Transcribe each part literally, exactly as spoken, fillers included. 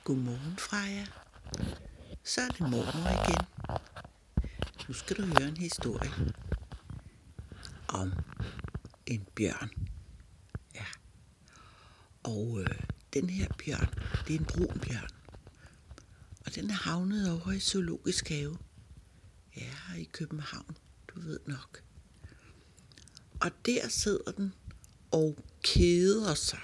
Godmorgen, Freja. Så er det mormor igen. Nu skal du høre en historie om en bjørn. Ja. Og øh, den her bjørn, det er en brun bjørn. Og den er havnet over i Zoologisk Have. Ja, i København, du ved nok. Og der sidder den og keder sig.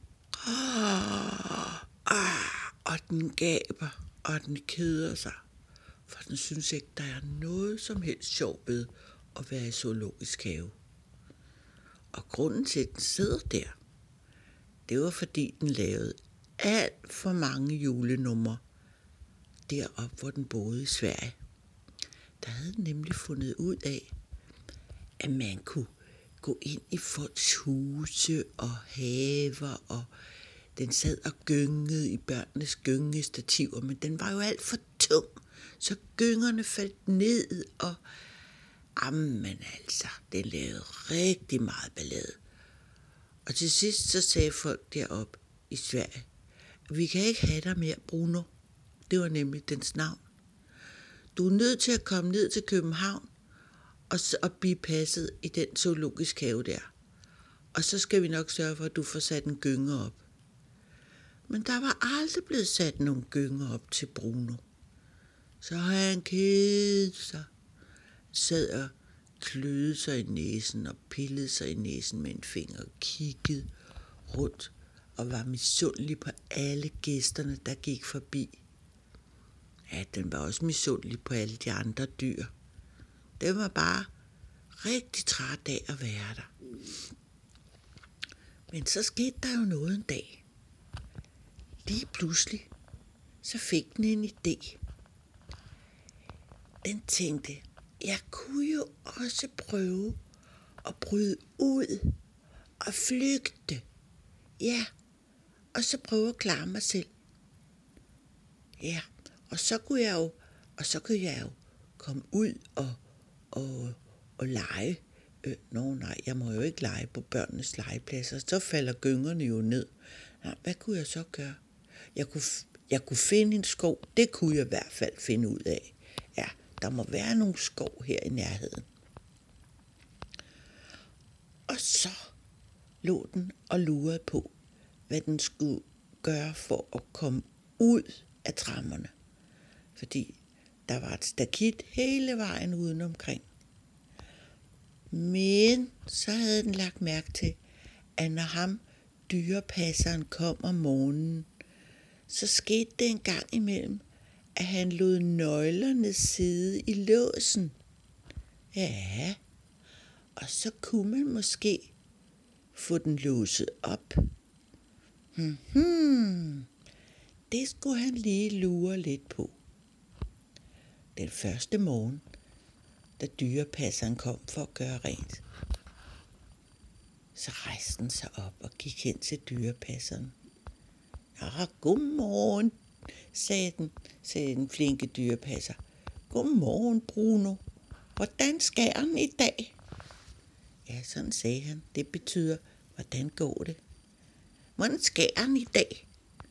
Ah, ah, og den gaber, og den keder sig. For den synes ikke, der er noget som helst sjovt ved at være i Zoologisk Have. Og grunden til, at den sidder der, det var fordi, den lavede alt for mange julenumre deroppe, hvor den boede i Sverige. Der havde den nemlig fundet ud af, at man kunne gå ind i folks huse og haver, og den sad og gyngede i børnenes gyngestativer, men den var jo alt for tung, så gyngerne faldt ned, og jamen altså, den lavede rigtig meget ballade. Og til sidst så sagde folk deroppe i Sverige, vi kan ikke have dig mere, Bruno. Det var nemlig dens navn. Du er nødt til at komme ned til København og, og blive passet i den Zoologisk Have der. Og så skal vi nok sørge for, at du får sat en gynge op. Men der var aldrig blevet sat nogen gynger op til Bruno. Så har han kedet sig, sad og kløede sig i næsen og pillede sig i næsen med en finger og kiggede rundt og var misundelig på alle gæsterne, der gik forbi. Ja, den var også misundelig på alle de andre dyr. Den var bare rigtig træt af at være der. Men så skete der jo noget en dag. Lige pludselig, så fik den en idé. Den tænkte, jeg kunne jo også prøve at bryde ud og flygte. Ja, og så prøve at klare mig selv. Ja, og så kunne jeg jo, og så kunne jeg jo komme ud og, og, og lege. Øh, Nå nej, jeg må jo ikke lege på børnenes legepladser, så falder gyngerne jo ned. Nej, hvad kunne jeg så gøre? Jeg kunne, jeg kunne finde en skov, det kunne jeg i hvert fald finde ud af. Ja, der må være nogle skov her i nærheden. Og så lå den og lurede på, hvad den skulle gøre for at komme ud af trammerne. Fordi der var et stakit hele vejen udenomkring. Men så havde den lagt mærke til, at når ham dyrepasseren kom om morgenen, så skete det en gang imellem, at han lod nøglerne sidde i låsen. Ja, og så kunne man måske få den låset op. Hmm, det skulle han lige lure lidt på. Den første morgen, da dyrepasseren kom for at gøre rent, så rejste den sig op og gik hen til dyrepasseren. Ja, godmorgen, sagde den, sagde den flinke dyrepasser. Godmorgen, Bruno. Hvordan skærer den i dag? Ja, sådan sagde han. Det betyder, hvordan går det? Hvordan skærer den i dag?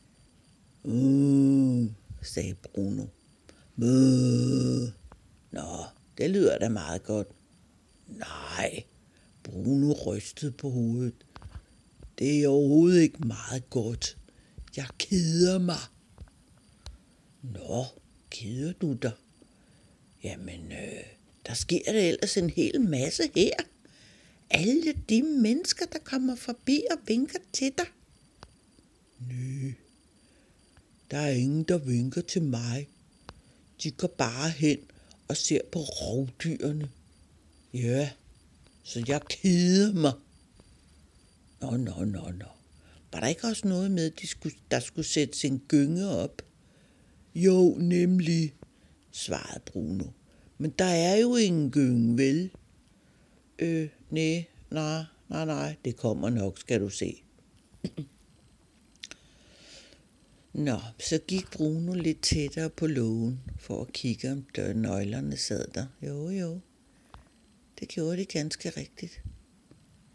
Uh, sagde Bruno. Møh. Nå, det lyder da meget godt. Nej, Bruno rystede på hovedet. Det er overhovedet ikke meget godt. Jeg keder mig. Nå, keder du dig? Jamen, øh, der sker da ellers en hel masse her. Alle de mennesker, der kommer forbi og vinker til dig. Næh, der er ingen, der vinker til mig. De går bare hen og ser på rovdyrene. Ja, så jeg keder mig. Nå, nå, nå, nå. Var der ikke også noget med, at de skulle, der skulle sættes en gynge op? Jo, nemlig, svarede Bruno. Men der er jo ingen gynge, vel? Øh, nej, nej, nej, nej, det kommer nok, skal du se. Nå, så gik Bruno lidt tættere på lågen, for at kigge, om der nøglerne sad der. Jo, jo, det gjorde det ganske rigtigt.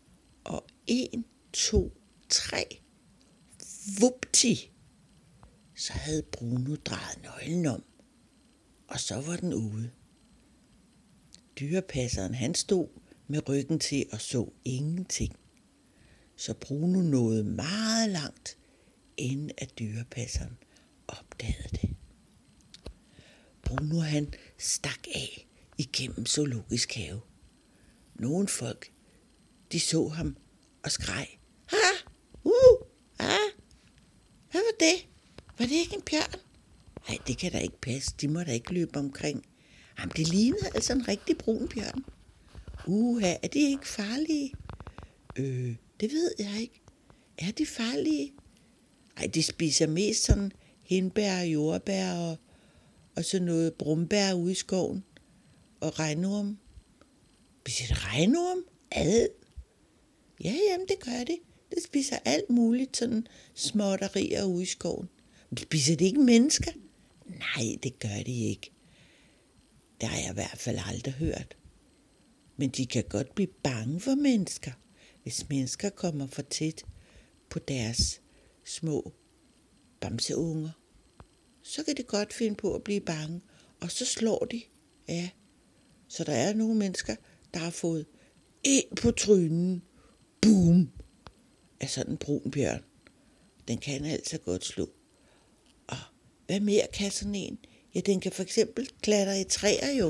Og en, to, tre, vupti, så havde Bruno drejet nøglen om, og så var den ude. Dyrepasseren han stod med ryggen til og så ingenting. Så Bruno nåede meget langt, inden at dyrepasseren opdagede det. Bruno han stak af igennem zoologisk have. Nogle folk, de så ham og skreg, ha, uh, ah, hvad var det? Var det ikke en bjørn? Nej, det kan da ikke passe, de må da ikke løbe omkring. Jamen, det lignede altså en rigtig brun bjørn. Uha, er de ikke farlige? Øh, det ved jeg ikke. Er de farlige? Ej, de spiser mest sådan hindbær og jordbær og, og sådan noget brumbær ude i skoven. Og regnorm. Spiser det regnorm? Ad? Ja, jamen det gør det. Det spiser alt muligt sådan småtterier ude i skoven. Men spiser det ikke mennesker? Nej, det gør de ikke. Det har jeg i hvert fald aldrig hørt. Men de kan godt blive bange for mennesker, hvis mennesker kommer for tæt på deres små bamseunger. Så kan de godt finde på at blive bange, og så slår de. Ja, så der er nogle mennesker, der har fået ind på trynen. Boom! Af sådan en brun bjørn. Den kan altså godt slå. Og hvad mere kan sådan en? Ja, den kan for eksempel klatre i træer jo.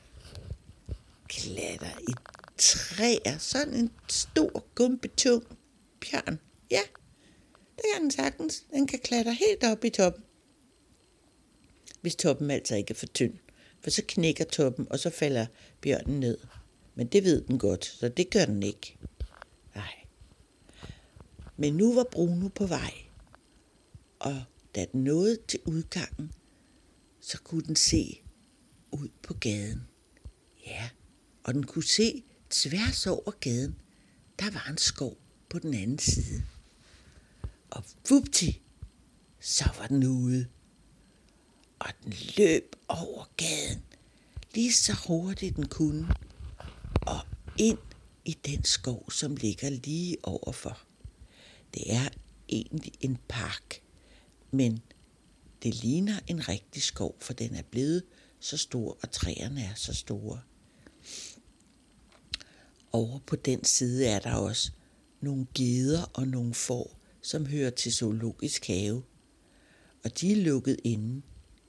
Klatre i træer. Sådan en stor, gumpetung bjørn. Ja, det kan den sagtens. Den kan klatre helt op i toppen. Hvis toppen altså ikke er for tynd. For så knækker toppen, og så falder bjørnen ned. Men det ved den godt, så det gør den ikke. Nej. Men nu var Bruno på vej. Og da den nåede til udgangen, så kunne den se ud på gaden. Ja, og den kunne se tværs over gaden, der var en skov på den anden side. Og vupti, så var den ude. Og den løb over gaden, lige så hurtigt den kunne, og ind i den skov, som ligger lige overfor. Det er egentlig en park, men det ligner en rigtig skov, for den er blevet så stor, og træerne er så store. Over på den side er der også nogle geder og nogle får, som hører til zoologisk have, og de er lukket inde.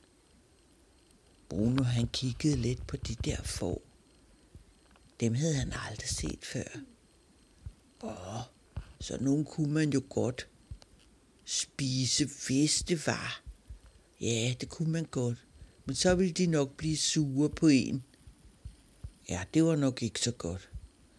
Bruno han kiggede lidt på de der får. Dem havde han aldrig set før. Åh, så nogen kunne man jo godt spise, hvis det var. Ja, det kunne man godt, men så ville de nok blive sure på en. Ja, det var nok ikke så godt.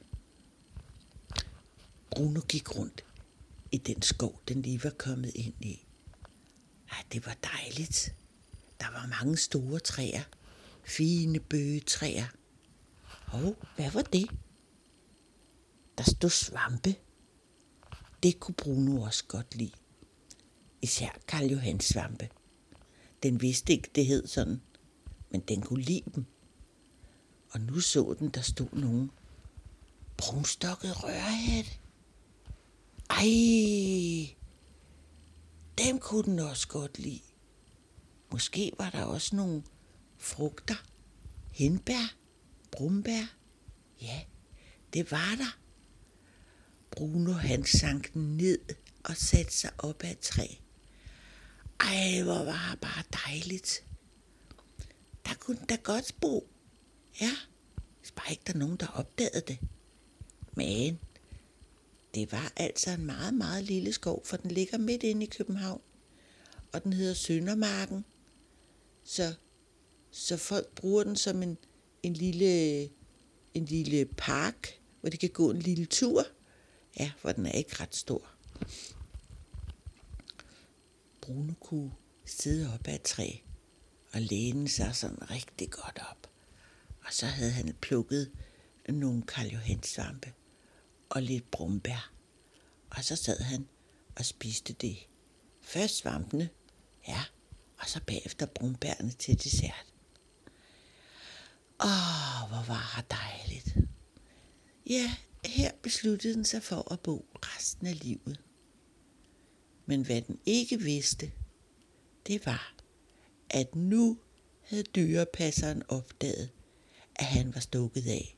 Bruno gik rundt i den skov, den lige var kommet ind i. Ja, det var dejligt. Der var mange store træer. Fine bøgetræer. Og hvad var det? Der stod svampe. Det kunne Bruno også godt lide. Især Karl Johans svampe. Den vidste ikke, det hed sådan, men den kunne lide dem. Og nu så den, der stod nogen brunstokket rørhat. Ej, dem kunne den også godt lide. Måske var der også nogle frugter, hindbær, brumbær. Ja, det var der. Bruno han sank ned og satte sig op ad et træ. Ej, hvor var det bare dejligt. Der kunne den da godt bo. Ja, hvis bare ikke der er nogen, der opdagede det. Men det var altså en meget, meget lille skov, for den ligger midt inde i København. Og den hedder Søndermarken. Så, så folk bruger den som en, en, lille, en lille park, hvor de kan gå en lille tur. Ja, for den er ikke ret stor. Bruno kunne sidde op ad et træ og læne sig sådan rigtig godt op. Og så havde han plukket nogle Karl Johans svampe og lidt brumbær. Og så sad han og spiste det. Først svampene, ja, og så bagefter brumbærne til dessert. Åh, hvor var det dejligt. Ja, her besluttede den sig for at bo resten af livet. Men hvad den ikke vidste, det var, at nu havde dyrepasseren opdaget, at han var stukket af.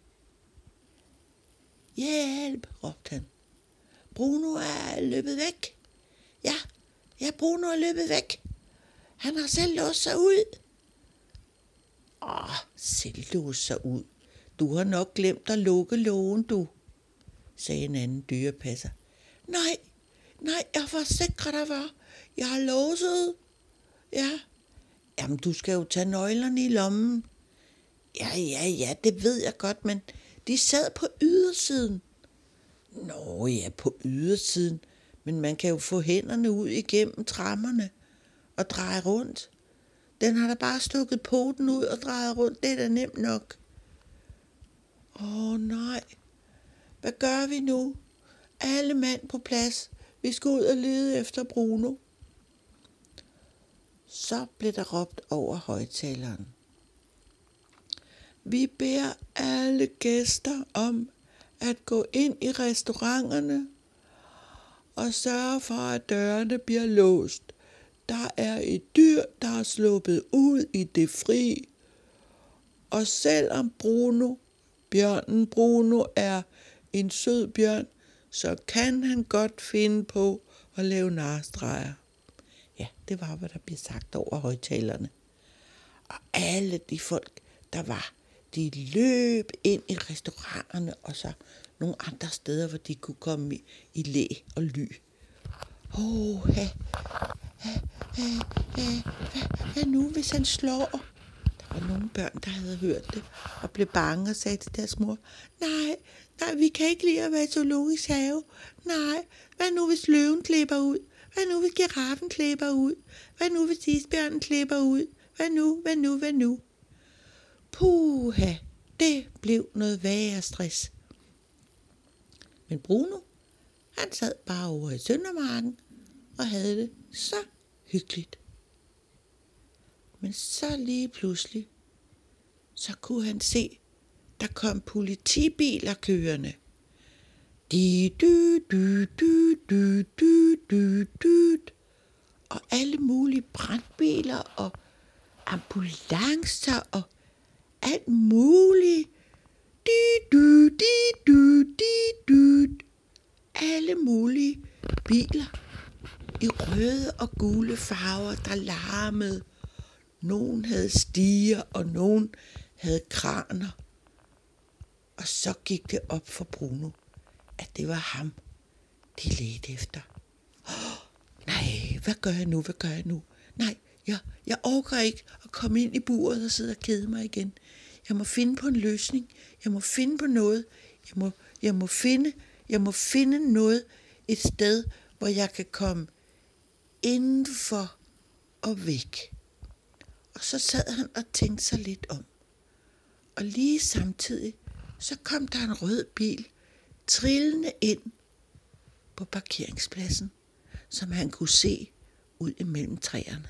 Hjælp, råbte han. Bruno er løbet væk. Ja, ja, Bruno er løbet væk. Han har selv låst sig ud. Åh, selv låst sig ud. Du har nok glemt at lukke lågen, du, sagde en anden dyrepasser. Nej, nej, jeg forsikrer dig for. Jeg har låset. Ja. Jamen, du skal jo tage nøglerne i lommen. Ja, ja, ja, det ved jeg godt, men de sad på ydersiden. Nå ja, på ydersiden, men man kan jo få hænderne ud igennem trammerne og dreje rundt. Den har da bare stukket poten ud og drejet rundt, det er da nemt nok. Åh nej, hvad gør vi nu? Alle mand på plads, vi skal ud og lede efter Bruno. Så blev der råbt over højtaleren. Vi beder alle gæster om at gå ind i restauranterne og sørge for, at dørene bliver låst. Der er et dyr, der er sluppet ud i det fri. Og selvom Bruno, bjørnen Bruno, er en sød bjørn, så kan han godt finde på at lave narstreger. Ja, det var, hvad der blev sagt over højtalerne. Og alle de folk, der var, de løb ind i restauranterne og så nogle andre steder, hvor de kunne komme i, i læ og ly. Åh, ha, ha, ha, ha, hvad nu, hvis han slår? Der var nogle børn, der havde hørt det og blev bange og sagde til deres mor, nej, nej, vi kan ikke lide at være i zoologisk have. Nej, hvad nu, hvis løven klipper ud? Hvad nu, hvis giraffen klipper ud? Hvad nu, hvis isbjørnen klipper ud? Hvad nu, hvad nu, hvad nu? Puha, det blev noget værre stress. Men Bruno, han sad bare over i Søndermarken og havde det så hyggeligt. Men så lige pludselig, så kunne han se, der kom politibiler kørende. Di dy dy dy dy dy dy dy. Og alle mulige brandbiler og ambulancer og alt muligt. Di dy di dy di dy. Alle mulige biler i røde og gule farver, der larmede. Nogen havde stiger, og nogen havde kraner. Og så gik det op for Bruno, at det var ham, de ledte efter. Oh, nej, hvad gør jeg nu, hvad gør jeg nu? Nej, jeg, jeg orker ikke at komme ind i buret og sidde og kede mig igen. Jeg må finde på en løsning. Jeg må finde på noget. Jeg må, jeg må finde, jeg må finde noget et sted, hvor jeg kan komme indenfor og væk. Og så sad han og tænkte sig lidt om. Og lige samtidig, så kom der en rød bil trillende ind på parkeringspladsen, som han kunne se ud imellem træerne.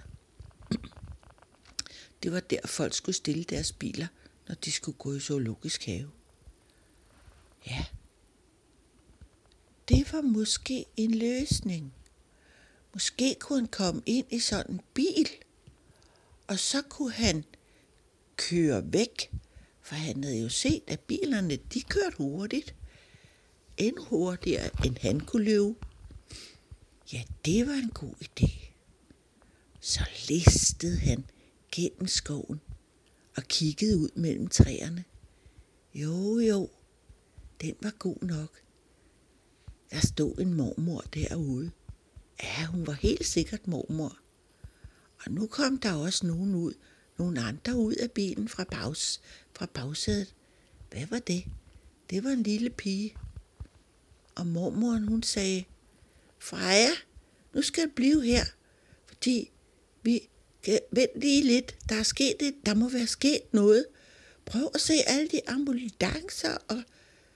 Det var der, folk skulle stille deres biler, når de skulle gå i zoologisk have. Ja, det var måske en løsning. Måske kunne han komme ind i sådan en bil, og så kunne han køre væk, for han havde jo set, at bilerne, de kørte hurtigt. Endnu hurtigere, end han kunne løbe. Ja, det var en god idé. Så listede han gennem skoven og kiggede ud mellem træerne. Jo, jo, den var god nok. Der stod en mormor derude. Ja, hun var helt sikkert mormor. Og nu kom der også nogen ud, nogle andre ud af bilen fra, bags, fra bagsædet. Hvad var det? Det var en lille pige. Og mormoren, hun sagde, Freja, nu skal du blive her, fordi vi kan vente lige lidt. Der er sket et, der må være sket noget. Prøv at se alle de ambulancer og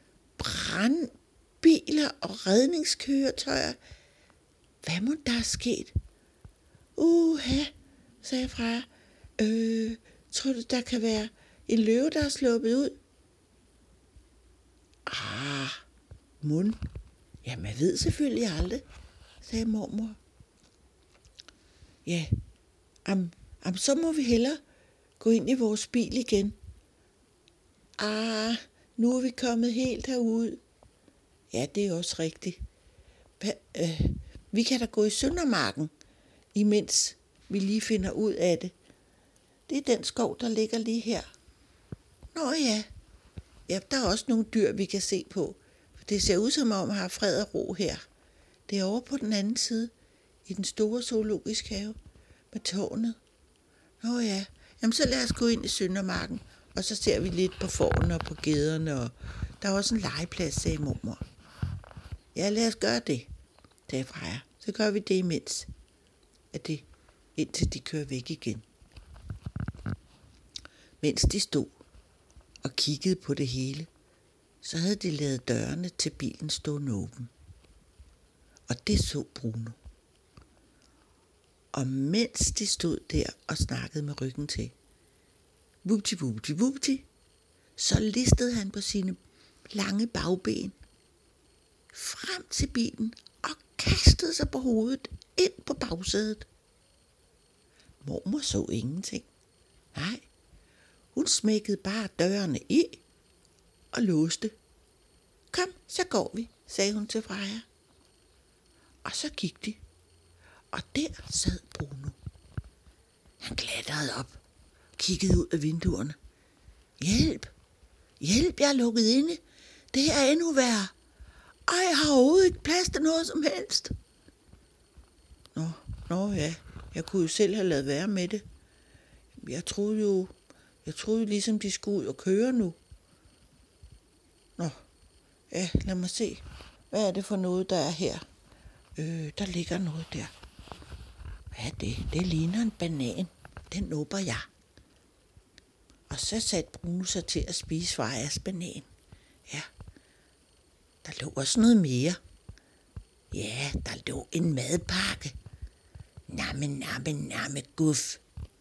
brandbiler og redningskøretøjer. Hvad må der er sket? Uha, sagde Freja. Øh, tror du, der kan være en løve, der er sluppet ud? Ah, mund. Ja, man ved selvfølgelig aldrig, sagde mormor. Ja, am, am, så må vi hellere gå ind i vores bil igen. Ah, nu er vi kommet helt herud. Ja, det er også rigtigt. Hva, øh, vi kan da gå i Søndermarken, imens vi lige finder ud af det. Det er den skov, der ligger lige her. Nå ja. Ja, der er også nogle dyr, vi kan se på. Det ser ud som om, at har fred og ro her. Det er over på den anden side, i den store zoologiske have, med tårnet. Nå ja, jamen så lad os gå ind i Søndermarken, og så ser vi lidt på fårene og på gederne, og der er også en legeplads, sagde mormor. Ja, lad os gøre det, sagde Freja. Så gør vi det imens, at det, indtil de kører væk igen. Mens de stod og kiggede på det hele, så havde de ladet dørene til bilen stående åben. Og det så Bruno. Og mens de stod der og snakkede med ryggen til, vupti, vupti, vupti, så listede han på sine lange bagben frem til bilen og kastede sig på hovedet ind på bagsædet. Mormor så ingenting. Nej, hun smækkede bare dørene i og låste. Kom, så går vi, sagde hun til Freja. Og så gik de, og der sad Bruno. Han klatrede op, kiggede ud af vinduerne. Hjælp, hjælp, jeg er lukket inde. Det er endnu værre. Ej, jeg har overhovedet ikke plads til noget som helst. Nå, nå ja, jeg kunne jo selv have ladet være med det. Jeg troede jo, jeg troede jo ligesom, de skulle ud og køre nu. Nå, ja, lad mig se. Hvad er det for noget, der er her? Øh, der ligger noget der. Hvad er det? Det ligner en banan. Den nupper jeg. Og så satte Bruno sig til at spise Frejas banan. Ja, der lå også noget mere. Ja, der lå en madpakke. Namme, namme, namme, guf.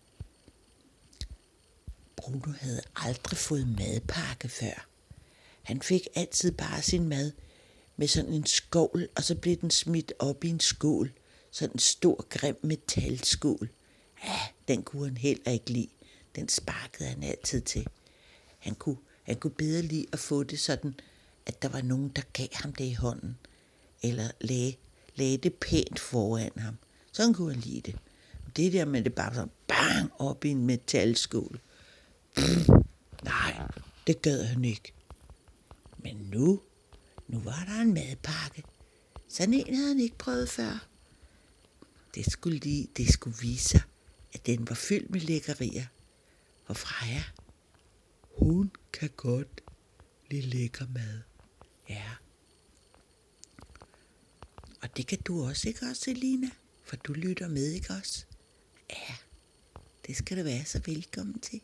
Bruno havde aldrig fået madpakke før. Han fik altid bare sin mad med sådan en skål, og så blev den smidt op i en skål. Sådan en stor, grim metalskål. Ja, den kunne han heller ikke lide. Den sparkede han altid til. Han kunne, han kunne bedre lide at få det sådan, at der var nogen, der gav ham det i hånden. Eller lagde, lagde det pænt foran ham. Sådan kunne han lide det. Det der med det bare sådan bang op i en metalskål. Pff, nej, det gad han ikke. Men nu, nu var der en madpakke. Sådan en havde han ikke prøvet før. Det skulle, lige, det skulle vise sig, at den var fyldt med lækkerier. Og Freja, hun kan godt lide lækker mad. Ja. Og det kan du også, ikke også, Selina? For du lytter med, ikke også? Ja, det skal du være så velkommen til.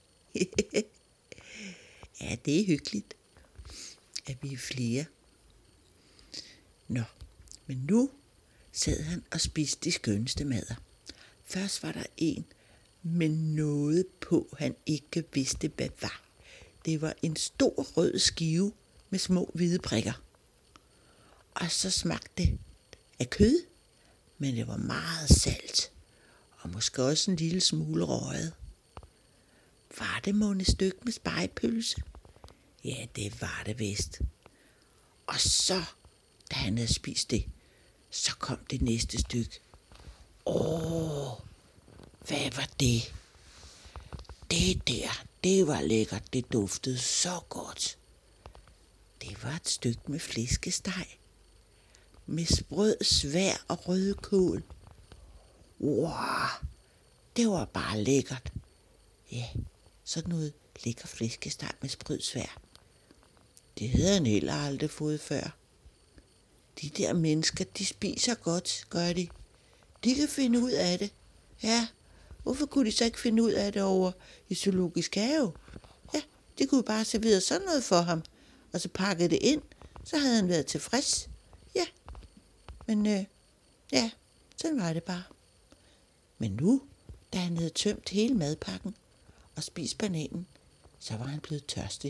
Ja, det er hyggeligt, at vi er flere. Nå, men nu sad han og spiste de skønneste madder. Først var der en med noget på, han ikke vidste, hvad var. Det var en stor rød skive med små hvide prikker. Og så smagte det af kød, men det var meget salt, og måske også en lille smule røget. Var det mon et stykke med spegepølse? Ja, det var det vist. Og så, da han havde spist det, så kom det næste stykke. Åh, hvad var det? Det der, det var lækkert, det duftede så godt. Det var et stykke med flæskesteg, med sprød svær og rødkål. Wow, det var bare lækkert. Ja, sådan noget lækker flæskesteg med sprød svær. Det havde han heller aldrig fået før. De der mennesker, de spiser godt, gør de. De kan finde ud af det. Ja, hvorfor kunne de så ikke finde ud af det over i zoologisk have? Ja, de kunne bare servere sådan noget for ham, og så pakke det ind, så havde han været tilfreds. Ja, men øh, ja, sådan var det bare. Men nu, da han havde tømt hele madpakken og spist bananen, så var han blevet tørstig.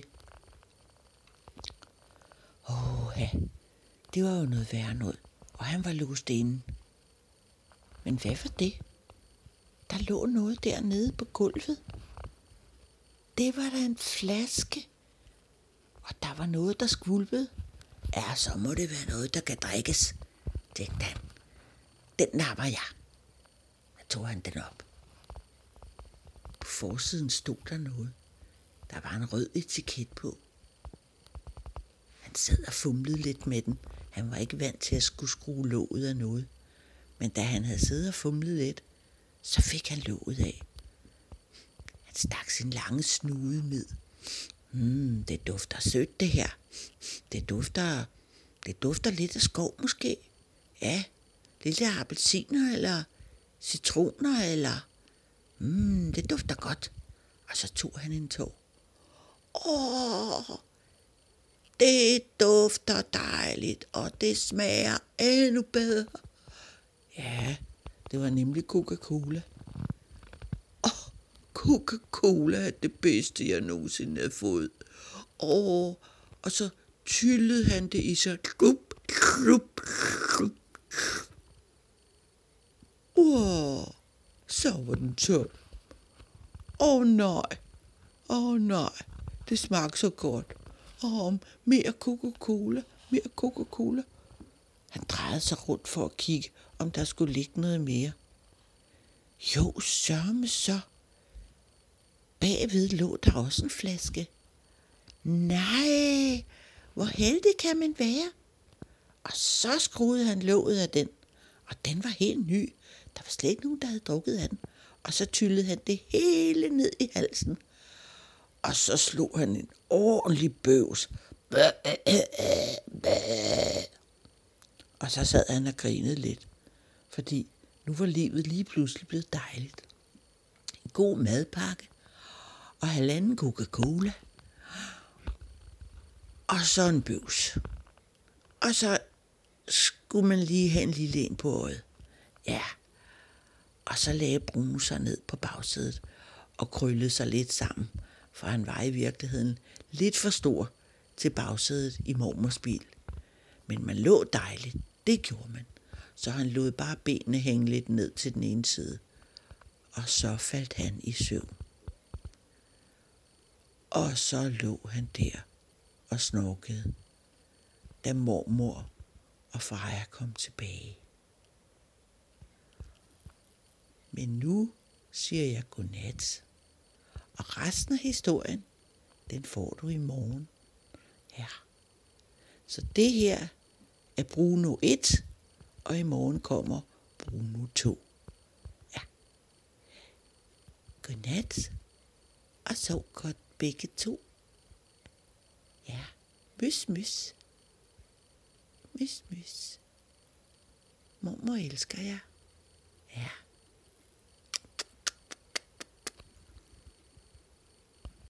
Åh, ja, det var jo noget værre noget, og han var låst inde. Men hvad var det? Der lå noget dernede på gulvet. Det var da en flaske, og der var noget, der skvulpede. Ja, så må det være noget, der kan drikkes, tænkte han. Den napper jeg. Så tog han den op. På forsiden stod der noget. Der var en rød etiket på. Han sad og fumlede lidt med den. Han var ikke vant til at skulle skrue låget af noget. Men da han havde siddet og fumlet lidt, så fik han låget af. Han stak sin lange snude ned. Hmm, det dufter sødt det her. Det dufter, det dufter lidt af skov måske. Ja, lidt af appelsiner eller citroner eller... Hmm, det dufter godt. Og så tog han en tår. Åh, det dufter dejligt, og det smager endnu bedre. Ja, det var nemlig Coca-Cola. Åh, Coca-Cola er det bedste, jeg nogensinde har fået. Åh, og så tyllede han det i sig. Grup, grup, grup. Åh, så var den tør. Åh nej, åh nej, det smagte så godt. Åh, mere Coca-Cola, mere Coca-Cola. Han drejede sig rundt for at kigge, om der skulle ligge noget mere. Jo, sørme så. Bagved lå der også en flaske. Nej, hvor heldig kan man være? Og så skruede han låget af den, og den var helt ny. Der var slet ikke nogen, der havde drukket af den. Og så tyllede han det hele ned i halsen. Og så slog han en ordentlig bøvs. Og så sad han og grinede lidt, fordi nu var livet lige pludselig blevet dejligt. En god madpakke, og halvanden Coca-Cola, og så en bøvs. Og så skulle man lige have en lille en på øjet. Ja, og så lagde Bruno sig ned på bagsædet og krøllede sig lidt sammen, for han var i virkeligheden lidt for stor til bagsædet i mormors bil. Men man lå dejligt, det gjorde man, så han lod bare benene hænge lidt ned til den ene side. Og så faldt han i søvn. Og så lå han der og snorkede, da mormor og Freja kom tilbage. Men nu siger jeg godnat, og resten af historien, den får du i morgen. Ja. Så det her er Bruno et, og i morgen kommer Bruno to. Ja. Godnat, og sov godt begge to. Ja, mys, mys. Mys, mys. Mormor elsker jer.